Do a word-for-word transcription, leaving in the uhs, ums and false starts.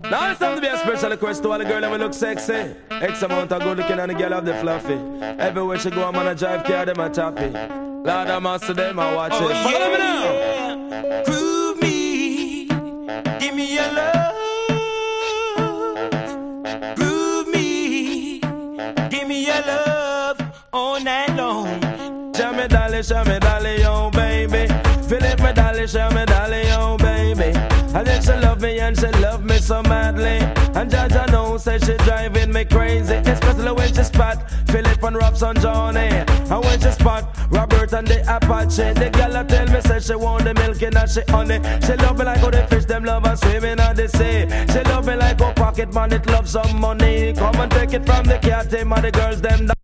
Now it's time to be a special request to all the girls that will look sexy. X amount of good looking and the girl have the fluffy. Everywhere she go, I'm on a drive car, them a tappy. Lord of mercy, them a watch Oh, it. yeah. Follow me now. Groove me, give me your love. Groove me, give me your love all night long. Show me dolly, show me dolly, oh baby. Philip me dolly, show me dolly, oh baby. And then she love me and she love me so madly. And Jaja know say she driving me crazy, especially when she spot Philip and Robson Johnny. And when she spot Robert and the Apache, the girl a tell me say she want the milk in and she honey. She love me like how the fish them love and swimming on the sea. She love me like how pocket man it love some money. Come and take it from the cat team and the girls them.